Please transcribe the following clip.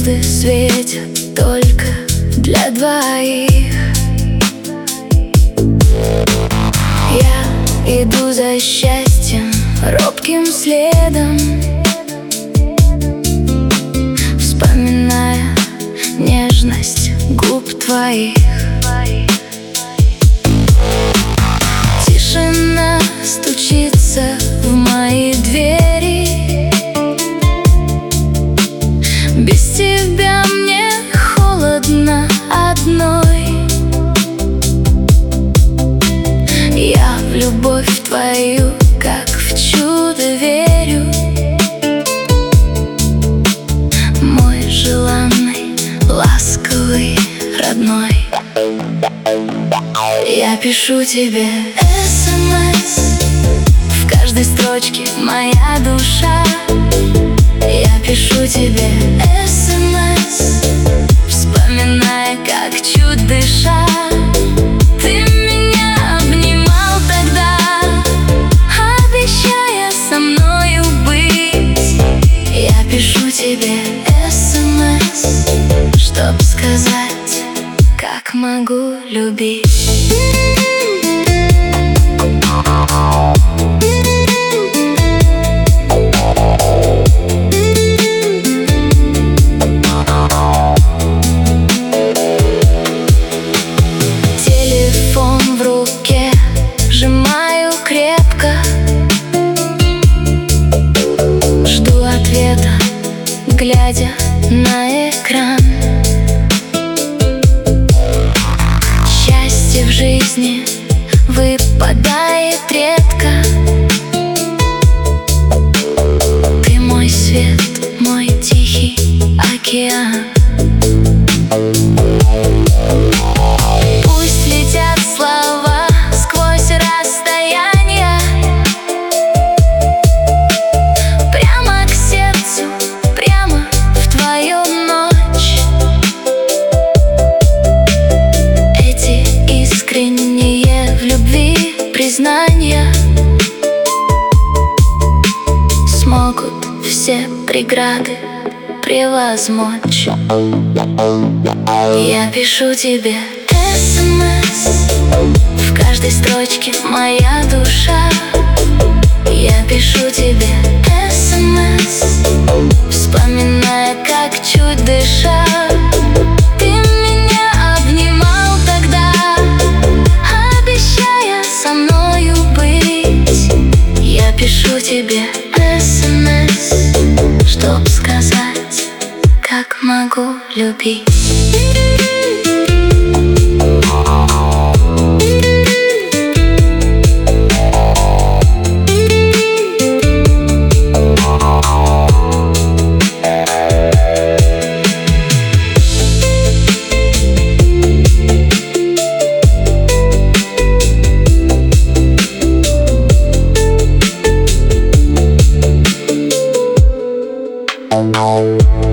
Звезды светят только для двоих. Я иду за счастьем робким следом, вспоминая нежность губ твоих. Тишина стучится в мои двери. Без тебя мне холодно одной. Я в любовь твою, как в чудо, верю. Мой желанный, ласковый, родной. Я пишу тебе СМС, в каждой строчке моя душа. Я пишу тебе СМС, вспоминая, как чуть дыша. Ты меня обнимал тогда, обещая со мною быть. Я пишу тебе СМС, чтоб сказать, как могу любить. Телефон в руке сжимаю крепко, жду ответа, глядя на экран. Счастье в жизни выпадает редко. Ты мой свет, мой тихий океан. Пусть летят слова сквозь расстояния, прямо к сердцу, прямо в твою ночь. Эти искренние в любви признания смогут все преграды превозмочь. Я пишу тебе СМС, в каждой строчке моя душа. Я пишу тебе СМС, вспоминая, как чуть дыша. Ты меня обнимал тогда, обещая со мною быть. Я пишу тебе СМС, чтоб сказать, как могу любить. No.